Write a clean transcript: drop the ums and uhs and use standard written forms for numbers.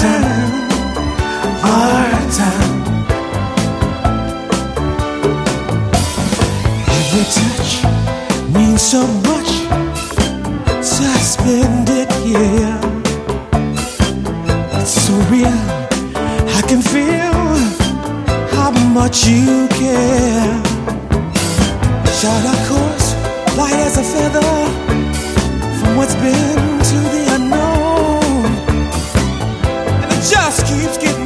our time. Every touch means so much, so I spend it here. It's so real, I can feel how much you care. Shot our course, light as a feather, from what's been to the unknown, and it just keeps getting